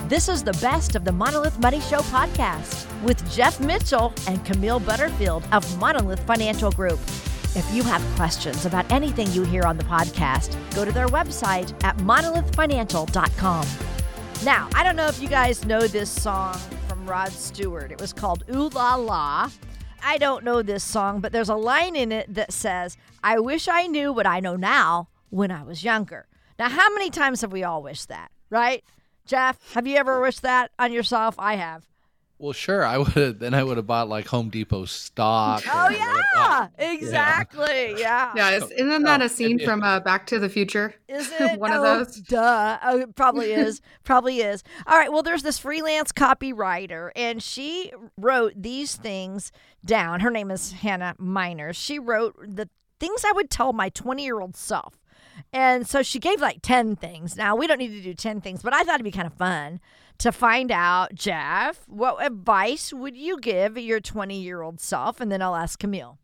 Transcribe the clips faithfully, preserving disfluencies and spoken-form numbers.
This is the best of the Monolith Money Show podcast with Jeff Mitchell and Camille Butterfield of Monolith Financial Group. If you have questions about anything you hear on the podcast, go to their website at monolith financial dot com. Now, I don't know if you guys know this song from Rod Stewart. It was called Ooh La La. I don't know this song, but there's a line in it that says, I wish I knew what I know now when I was younger. Now, how many times have we all wished that, right? Jeff, have you ever wished that on yourself? I have. Well, sure. I would have. Then I would have bought like Home Depot stock. Oh yeah, bought, exactly. Yeah. Yeah. Is, isn't that a scene from uh, Back to the Future? Is it one oh, of those? Duh. Oh, it probably is. Probably is. All right. Well, there's this freelance copywriter, and she wrote these things down. Her name is Hannah Miners. She wrote the things I would tell my twenty-year-old self. And so she gave like ten things. Now, we don't need to do ten things, but I thought it'd be kind of fun to find out, Jeff, what advice would you give your twenty-year-old self? And then I'll ask Camille.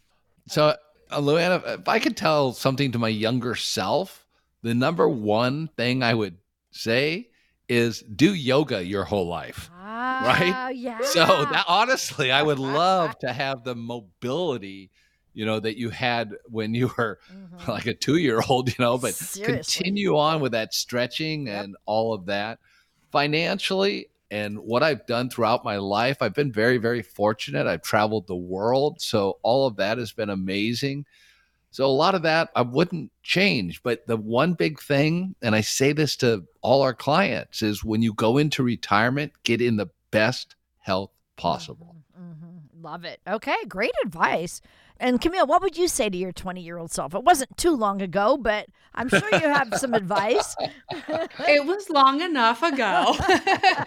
So, uh, Luann, if I could tell something to my younger self, the number one thing I would say is do yoga your whole life. Ah, right? Yeah. So that honestly, I would love to have the mobility, you know, that you had when you were mm-hmm. like a two-year-old, you know, but Seriously. Continue on with that stretching yep. and all of that. Financially and what I've done throughout my life, I've been very, very fortunate. I've traveled the world. So all of that has been amazing. So a lot of that I wouldn't change. But the one big thing, and I say this to all our clients, is when you go into retirement, get in the best health possible. Mm-hmm, mm-hmm. Love it. Okay, great advice. And Camille, what would you say to your twenty-year-old self? It wasn't too long ago, but I'm sure you have some advice. It was long enough ago. uh,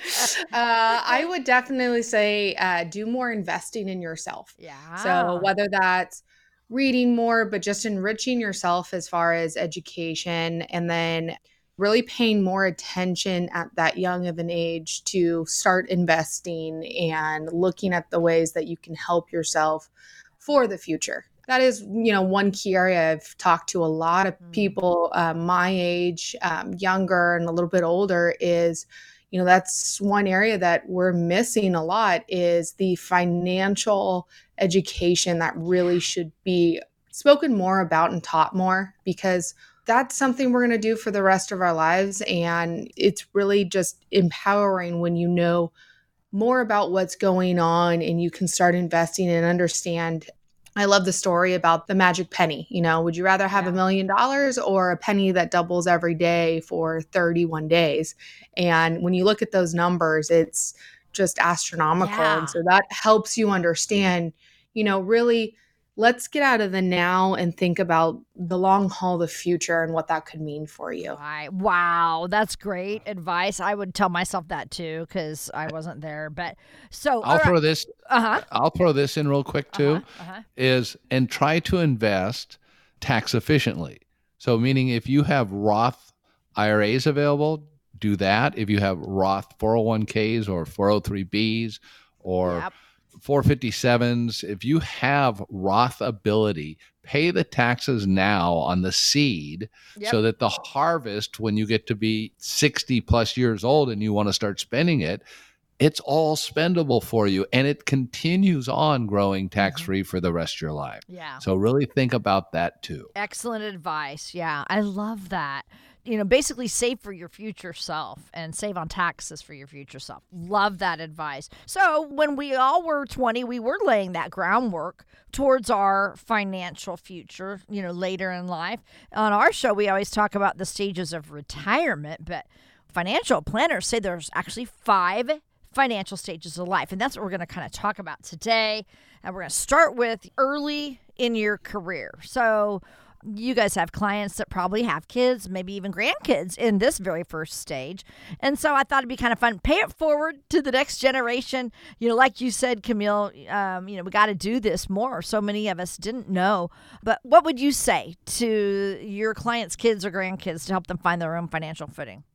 I would definitely say uh, do more investing in yourself. Yeah. So whether that's reading more, but just enriching yourself as far as education, and then really paying more attention at that young of an age to start investing and looking at the ways that you can help yourself for the future. That is, you know, one key area. I've talked to a lot of people uh, my age, um, younger and a little bit older, is, you know, that's one area that we're missing a lot, is the financial education that really should be spoken more about and taught more, because that's something we're going to do for the rest of our lives. And it's really just empowering when you know more about what's going on and you can start investing and understand. I love the story about the magic penny. You know, would you rather have a yeah. million dollars or a penny that doubles every day for thirty-one days? And when you look at those numbers, it's just astronomical. Yeah. And so that helps you understand, you know, really, let's get out of the now and think about the long haul, the future, and what that could mean for you. Right. Wow. That's great advice. I would tell myself that too, because I wasn't there. But so I'll right. throw this. Uh-huh. I'll throw this in real quick too, uh-huh. Uh-huh. is and try to invest tax efficiently. So meaning if you have Roth I R As available, do that. If you have Roth four oh one k's or four oh three b's or yep. four fifty-sevens, if you have Roth ability, pay the taxes now on the seed yep. so that the harvest, when you get to be sixty plus years old and you want to start spending it, it's all spendable for you. And it continues on growing tax-free mm-hmm. for the rest of your life. Yeah. So really think about that too. Excellent advice. Yeah. I love that. You know, basically save for your future self and save on taxes for your future self. Love that advice. So when we all were twenty, we were laying that groundwork towards our financial future, you know, later in life. On our show, we always talk about the stages of retirement, but financial planners say there's actually five financial stages of life. And that's what we're going to kind of talk about today. And we're going to start with early in your career. So you guys have clients that probably have kids, maybe even grandkids in this very first stage. And so I thought it'd be kind of fun. Pay it forward to the next generation. You know, like you said, Camille, um, you know, we got to do this more. So many of us didn't know. But what would you say to your clients' kids or grandkids to help them find their own financial footing?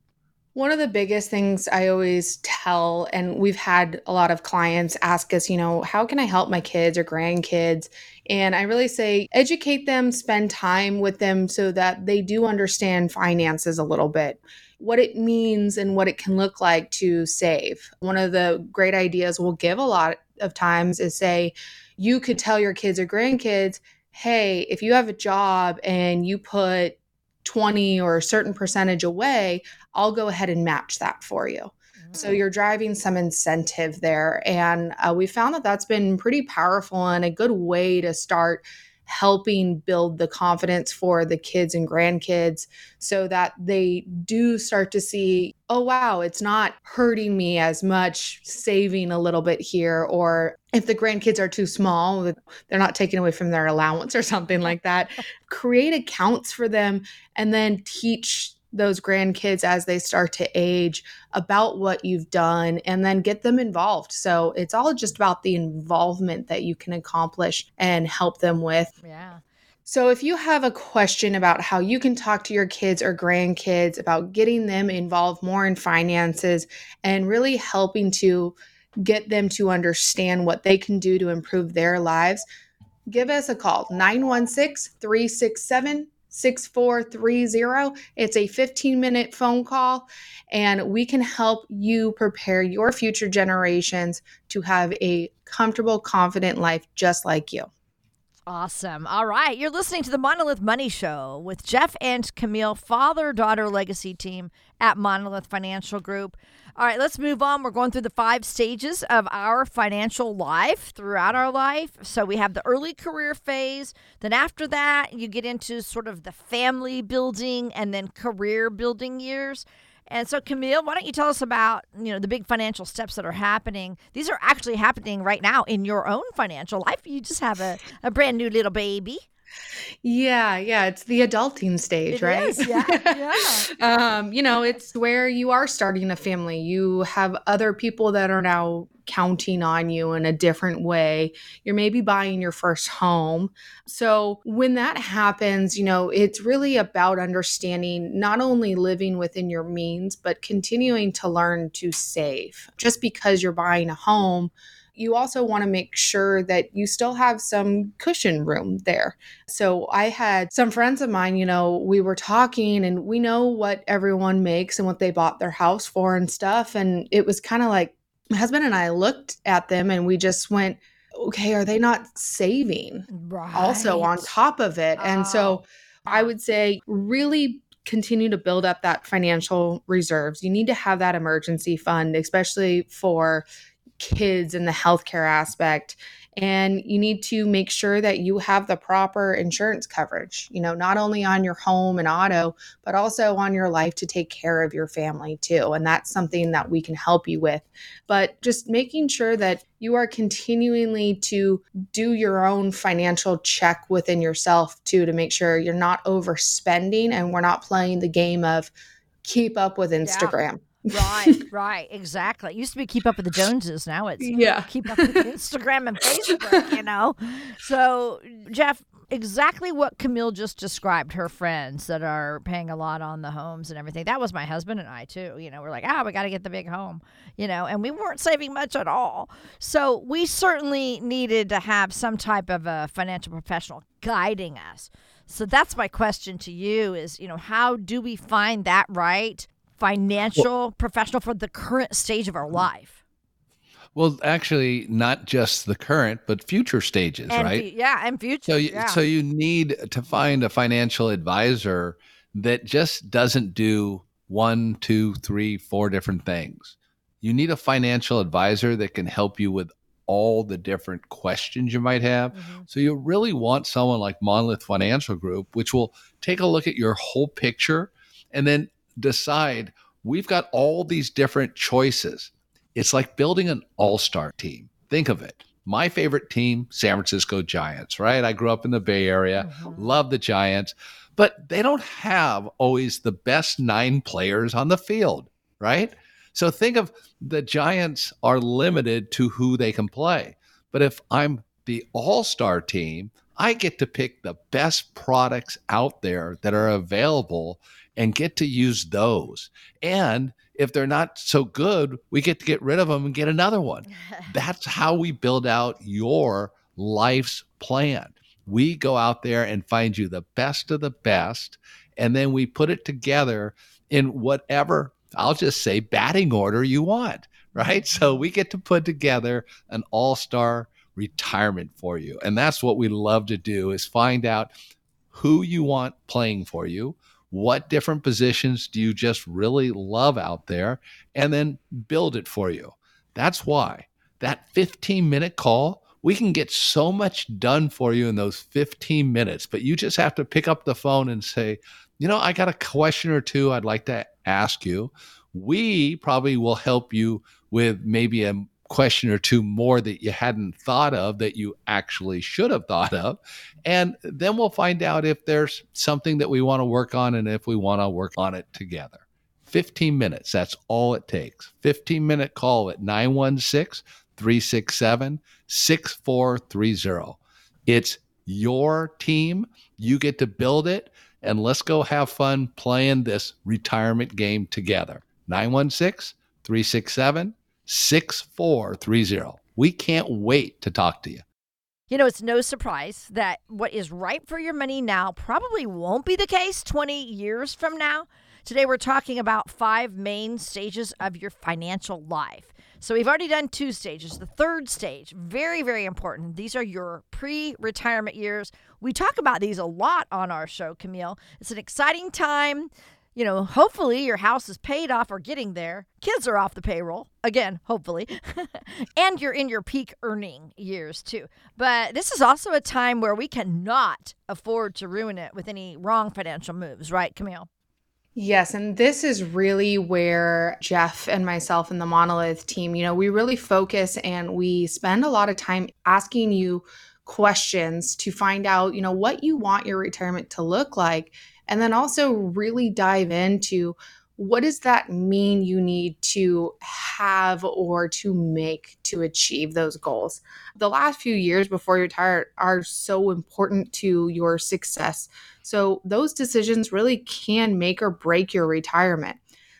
One of the biggest things I always tell, and we've had a lot of clients ask us, you know, how can I help my kids or grandkids? And I really say educate them, spend time with them so that they do understand finances a little bit, what it means and what it can look like to save. One of the great ideas we'll give a lot of times is say, you could tell your kids or grandkids, hey, if you have a job and you put twenty or a certain percentage away, I'll go ahead and match that for you. So you're driving some incentive there. And uh, we found that that's been pretty powerful and a good way to start helping build the confidence for the kids and grandkids so that they do start to see, oh, wow, it's not hurting me as much saving a little bit here. Or if the grandkids are too small, they're not taken away from their allowance or something like that. Create accounts for them and then teach those grandkids as they start to age about what you've done and then get them involved. So it's all just about the involvement that you can accomplish and help them with. Yeah. So if you have a question about how you can talk to your kids or grandkids about getting them involved more in finances and really helping to get them to understand what they can do to improve their lives, give us a call, nine one six, three six seven, six four three zero. It's a fifteen minute phone call, and we can help you prepare your future generations to have a comfortable, confident life just like you. Awesome. All right. You're listening to the Monolith Money Show with Jeff and Camille, father-daughter legacy team at Monolith Financial Group. All right, let's move on. We're going through the five stages of our financial life throughout our life. So we have the early career phase. Then after that, you get into sort of the family building and then career building years. And so, Camille, why don't you tell us about, you know, the big financial steps that are happening? These are actually happening right now in your own financial life. You just have a, a brand new little baby. Yeah, yeah, it's the adulting stage, It right? is, yeah, yeah. um, you know, it's where you are starting a family. You have other people that are now counting on you in a different way. You're maybe buying your first home. So when that happens, you know, it's really about understanding not only living within your means, but continuing to learn to save. Just because you're buying a home, you also want to make sure that you still have some cushion room there. So I had some friends of mine, you know, we were talking and we know what everyone makes and what they bought their house for and stuff. And it was kind of like my husband and I looked at them and we just went, okay, are they not saving Right. also on top of it? And so Oh. I would say really continue to build up that financial reserves. You need to have that emergency fund, especially for kids and the healthcare aspect. And you need to make sure that you have the proper insurance coverage, you know, not only on your home and auto, but also on your life to take care of your family too. And that's something that we can help you with. But just making sure that you are continually to do your own financial check within yourself too, to make sure you're not overspending and we're not playing the game of keep up with Instagram. Yeah. Right, right, exactly. It used to be keep up with the Joneses. Now it's Yeah. keep up with Instagram and Facebook, you know? So, Jeff, exactly what Camille just described, her friends that are paying a lot on the homes and everything. That was my husband and I, too. You know, we're like, ah, we got to get the big home, you know, and we weren't saving much at all. So we certainly needed to have some type of a financial professional guiding us. So that's my question to you is, you know, how do we find that right financial well, professional for the current stage of our life? Well, actually, not just the current, but future stages, and right? F- yeah, and future. So, you, yeah. so you need to find a financial advisor that just doesn't do one, two, three, four different things. You need a financial advisor that can help you with all the different questions you might have. Mm-hmm. So you really want someone like Monolith Financial Group, which will take a look at your whole picture and then decide we've got all these different choices. It's like building an all-star team. Think of it. My favorite team, San Francisco Giants, right? I grew up in the Bay Area, mm-hmm. love the Giants, but they don't have always the best nine players on the field, right? So think of the Giants are limited to who they can play. But if I'm the all-star team, I get to pick the best products out there that are available and get to use those. And if they're not so good, we get to get rid of them and get another one. That's how we build out your life's plan. We go out there and find you the best of the best, and then we put it together in whatever, I'll just say, batting order you want, right? So we get to put together an all-star retirement for you. And that's what we love to do, is find out who you want playing for you, what different positions do you just really love out there, and then build it for you. That's why that fifteen minute call, we can get so much done for you in those fifteen minutes, but you just have to pick up the phone and say, you know, I got a question or two I'd like to ask you. We probably will help you with maybe a question or two more that you hadn't thought of that you actually should have thought of. And then we'll find out if there's something that we want to work on and if we want to work on it together. fifteen minutes, that's all it takes. fifteen minute call at nine one six, three six seven, six four three zero. It's your team. You get to build it, and let's go have fun playing this retirement game together. nine one six, three six seven, six four three zero. We can't wait to talk to you. You know, it's no surprise that what is right for your money now probably won't be the case twenty years from now. Today, we're talking about five main stages of your financial life. So we've already done two stages. The third stage, very, very important. These are your pre-retirement years. We talk about these a lot on our show, Camille. It's an exciting time. You know, hopefully your house is paid off or getting there. Kids are off the payroll. Again, hopefully. And you're in your peak earning years too. But this is also a time where we cannot afford to ruin it with any wrong financial moves, right, Camille? Yes, and this is really where Jeff and myself and the Monolith team, you know, we really focus and we spend a lot of time asking you questions to find out, you know, what you want your retirement to look like. And then also really dive into what does that mean you need to have or to make to achieve those goals. The last few years before you retire are so important to your success. So those decisions really can make or break your retirement.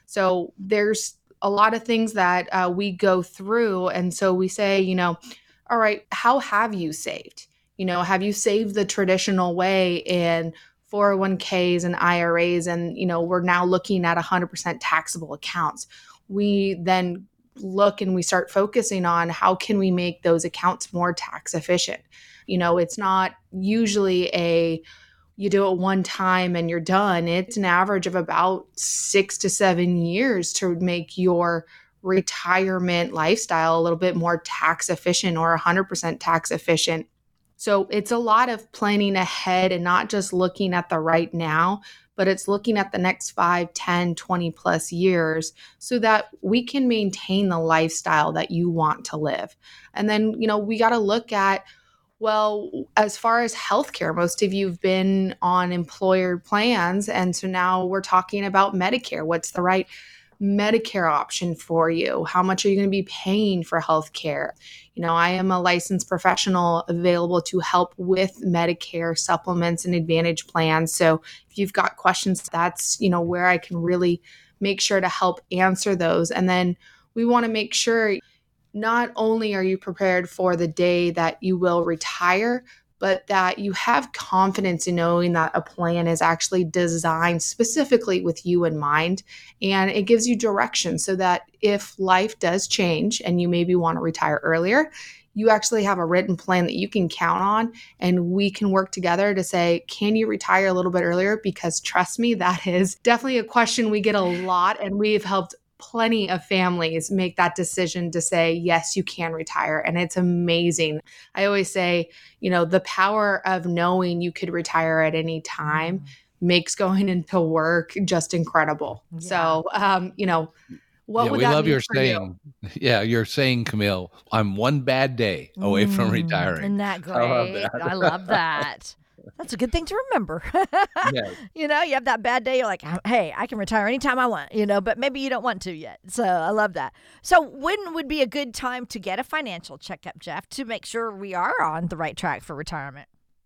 So there's a lot of things that uh, we go through. And so we say, you know, all right, how have you saved? You know, have you saved the traditional way in four oh one k's and I R As? And, you know, we're now looking at one hundred percent taxable accounts. We then look and we start focusing on how can we make those accounts more tax efficient. You know, it's not usually a, you do it one time and you're done. It's an average of about six to seven years to make your retirement lifestyle a little bit more tax efficient or one hundred percent tax efficient. So it's a lot of planning ahead and not just looking at the right now, but it's looking at the next five, ten, twenty plus years so that we can maintain the lifestyle that you want to live. And then, you know, we got to look at, well, as far as healthcare, most of you have been on employer plans. And so now we're talking about Medicare. What's the right Medicare option for you? How much are you going to be paying for healthcare? You know, I am a licensed professional available to help with Medicare supplements and Advantage plans. So if you've got questions, that's, you know, where I can really make sure to help answer those. And then we want to make sure not only are you prepared for the day that you will retire, but that you have confidence in knowing that a plan is actually designed specifically with you in mind. And it gives you direction so that if life does change and you maybe want to retire earlier, you actually have a written plan that you can count on, and we can work together to say, can you retire a little bit earlier? Because trust me, that is definitely a question we get a lot, and we've helped plenty of families make that decision to say, yes, you can retire. And it's amazing. I always say, you know, the power of knowing you could retire at any time mm. makes going into work just incredible. Yeah. So, um, you know, what yeah, would we that love mean your for saying. You? Yeah, you're saying, Camille, I'm one bad day away mm. from retiring. Isn't that great? I love that. I love that. That's a good thing to remember. Yes. You know, you have that bad day, you're like, hey, I can retire anytime I want, you know, but maybe you don't want to yet. So I love that. So when would be a good time to get a financial checkup, Jeff, to make sure we are on the right track for retirement?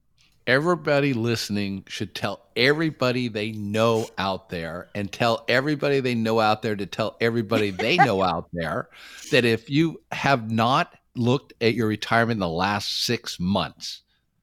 everybody listening should tell everybody they know out there, and tell everybody they know out there to tell everybody they know out there, that if you have not looked at your retirement in the last six months,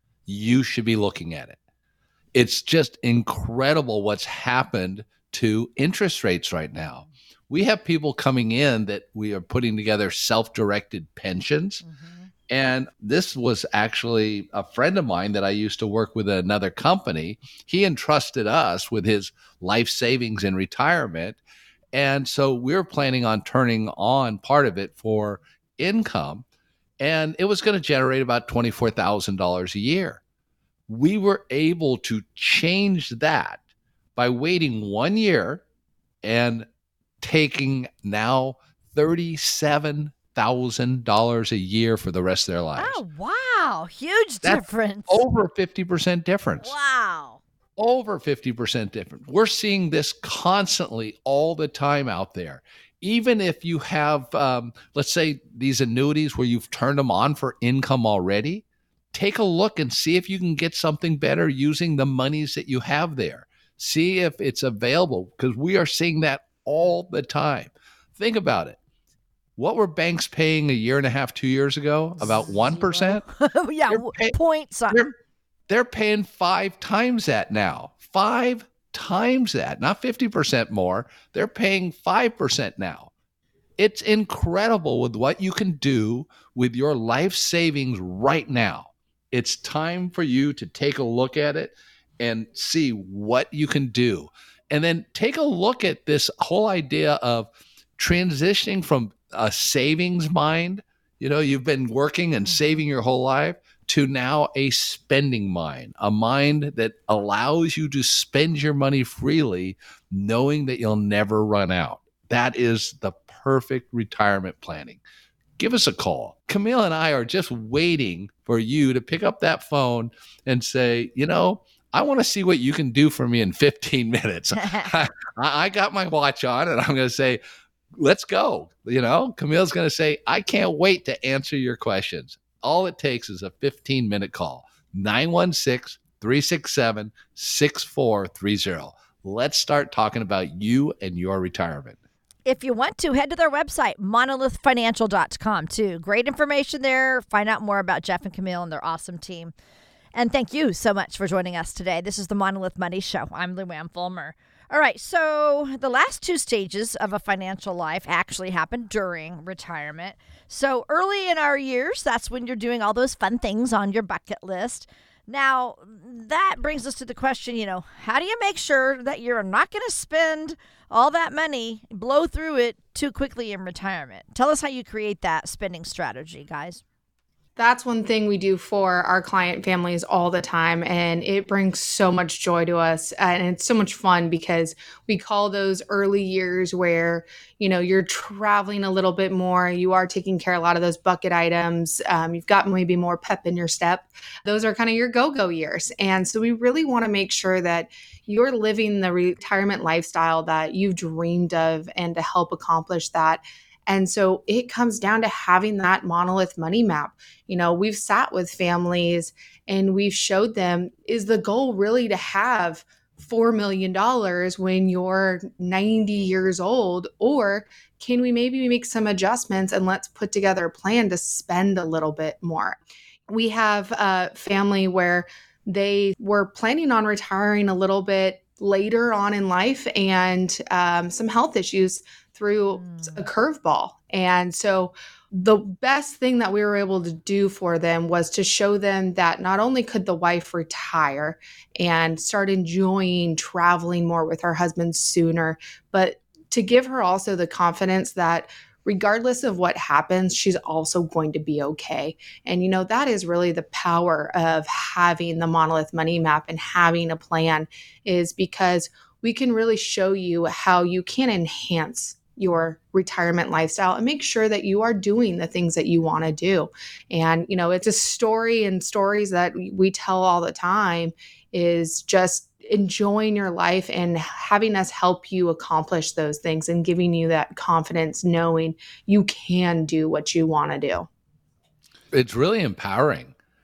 you should be looking at it. It's just incredible what's happened to interest rates right now. We have people coming in that we are putting together self-directed pensions. Mm-hmm. And this was actually a friend of mine that I used to work with at another company. He entrusted us with his life savings in retirement. And so we're planning on turning on part of it for income. And it was going to generate about twenty-four thousand dollars a year. We were able to change that by waiting one year and taking now thirty-seven thousand dollars a year for the rest of their lives. Oh, wow. Huge That's difference. Over fifty percent difference. Wow. Over fifty percent difference. We're seeing this constantly all the time out there. Even if you have, um, let's say, these annuities where you've turned them on for income already, take a look and see if you can get something better using the monies that you have there. See if it's available, because we are seeing that all the time. Think about it. What were banks paying a year and a half, two years ago? About one percent? Yeah, pay, point something. They're, they're paying five times that now. Five times that. Not fifty percent more. They're paying five percent now. It's incredible with what you can do with your life savings right now. It's time for you to take a look at it and see what you can do. And then take a look at this whole idea of transitioning from a savings mind, you know, you've been working and saving your whole life, to now a spending mind, a mind that allows you to spend your money freely, knowing that you'll never run out. That is the perfect retirement planning. Give us a call. Camille and I are just waiting for you to pick up that phone and say, you know, I want to see what you can do for me in fifteen minutes. I, I got my watch on and I'm going to say, let's go. You know, Camille's going to say, I can't wait to answer your questions. All it takes is a fifteen minute call, nine one six, three six seven, six four three zero. Let's start talking about you and your retirement. If you want to, head to their website, monolith financial dot com, too. Great information there. Find out more about Jeff and Camille and their awesome team. And thank you so much for joining us today. This is the Monolith Money Show. I'm Luann Fulmer. All right, so the last two stages of a financial life actually happen during retirement. So early in our years, that's when you're doing all those fun things on your bucket list. Now, that brings us to the question, you know, how do you make sure that you're not going to spend all that money, blow through it too quickly in retirement? Tell us how you create that spending strategy, guys. That's one thing we do for our client families all the time, and it brings so much joy to us, and it's so much fun because we call those early years where, you know, you're traveling a little bit more, you are taking care of a lot of those bucket items, um, you've got maybe more pep in your step. Those are kind of your go-go years, and so we really want to make sure that you're living the retirement lifestyle that you've dreamed of, and to help accomplish that. And so it comes down to having that monolith money map. You know, we've sat with families and we've showed them, is the goal really to have four million dollars when you're ninety years old? Or can we maybe make some adjustments and let's put together a plan to spend a little bit more? We have a family where they were planning on retiring a little bit later on in life, and um, some health issues through mm. a curveball. And so the best thing that we were able to do for them was to show them that not only could the wife retire and start enjoying traveling more with her husband sooner, but to give her also the confidence that regardless of what happens, she's also going to be okay. And, you know, that is really the power of having the monolith money map and having a plan, is because we can really show you how you can enhance your retirement lifestyle and make sure that you are doing the things that you want to do. And, you know, it's a story, and stories that we tell all the time is just enjoying your life and having us help you accomplish those things and giving you that confidence, knowing you can do what you want to do. It's really empowering.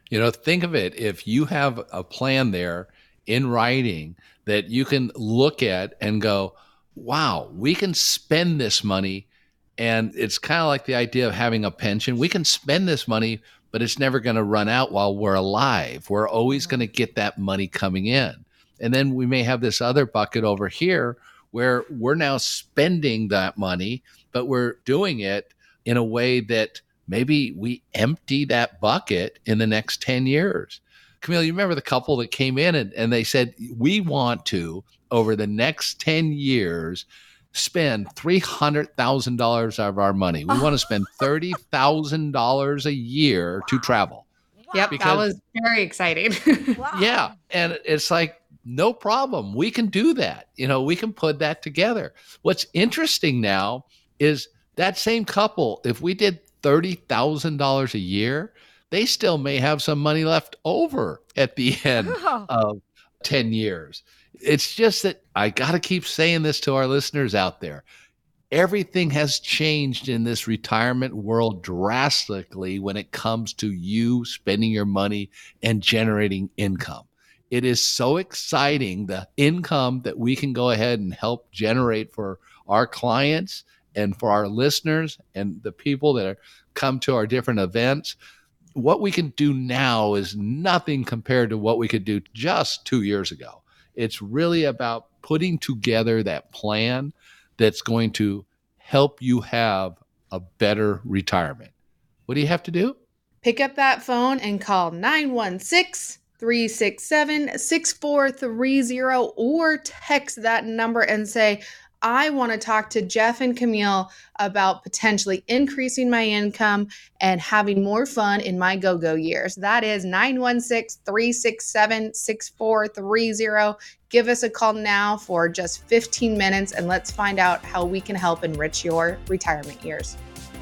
You know, think of it. If you have a plan there in writing that you can look at and go, wow, we can spend this money. And it's kind of like the idea of having a pension. We can spend this money, but it's never going to run out while we're alive. We're always going to get that money coming in. And then we may have this other bucket over here where we're now spending that money, but we're doing it in a way that maybe we empty that bucket in the next ten years. Camille, you remember the couple that came in and, and they said, we want to, over the next ten years, spend three hundred thousand dollars of our money. We oh. want to spend thirty thousand dollars a year wow. to travel. Yep, because, that was very exciting. Wow. Yeah, and it's like, no problem. We can do that. You know, we can put that together. What's interesting now is that same couple, if we did thirty thousand dollars a year, they still may have some money left over at the end oh. of ten years. It's just that I got to keep saying this to our listeners out there. Everything has changed in this retirement world drastically when it comes to you spending your money and generating income. It is so exciting, the income that we can go ahead and help generate for our clients and for our listeners and the people that are, come to our different events. What we can do now is nothing compared to what we could do just two years ago. It's really about putting together that plan that's going to help you have a better retirement. What do you have to do? Pick up that phone and call nine one six, three six seven, six four three zero or text that number and say, I want to talk to Jeff and Camille about potentially increasing my income and having more fun in my go-go years. That is nine one six, three six seven, six four three zero. Give us a call now for just fifteen minutes and let's find out how we can help enrich your retirement years.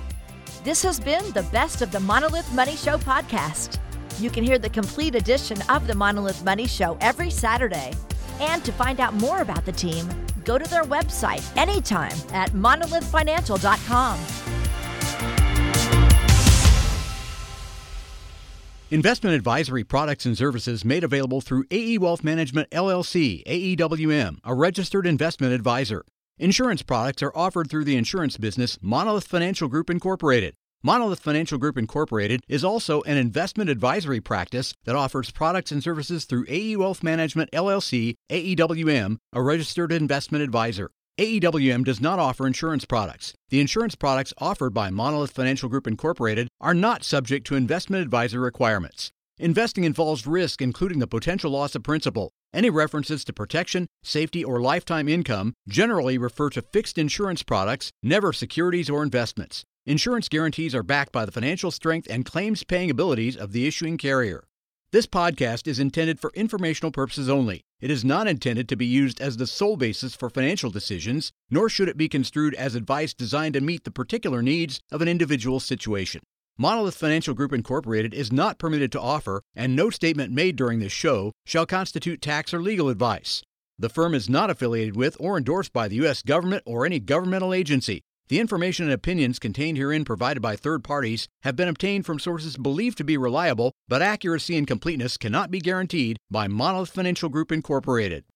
This has been the Best of the Monolith Money Show podcast. You can hear the complete edition of the Monolith Money Show every Saturday. And to find out more about the team, go to their website anytime at monolith financial dot com. Investment advisory products and services made available through A E Wealth Management, L L C, A E W M, a registered investment advisor. Insurance products are offered through the insurance business Monolith Financial Group Incorporated. Monolith Financial Group Incorporated is also an investment advisory practice that offers products and services through A E Wealth Management, L L C, A E W M, a registered investment advisor. A E W M does not offer insurance products. The insurance products offered by Monolith Financial Group Incorporated are not subject to investment advisor requirements. Investing involves risk, including the potential loss of principal. Any references to protection, safety, or lifetime income generally refer to fixed insurance products, never securities or investments. Insurance guarantees are backed by the financial strength and claims-paying abilities of the issuing carrier. This podcast is intended for informational purposes only. It is not intended to be used as the sole basis for financial decisions, nor should it be construed as advice designed to meet the particular needs of an individual situation. Monolith Financial Group Incorporated is not permitted to offer, and no statement made during this show shall constitute tax or legal advice. The firm is not affiliated with or endorsed by the U S government or any governmental agency. The information and opinions contained herein provided by third parties have been obtained from sources believed to be reliable, but accuracy and completeness cannot be guaranteed by Monolith Financial Group Incorporated.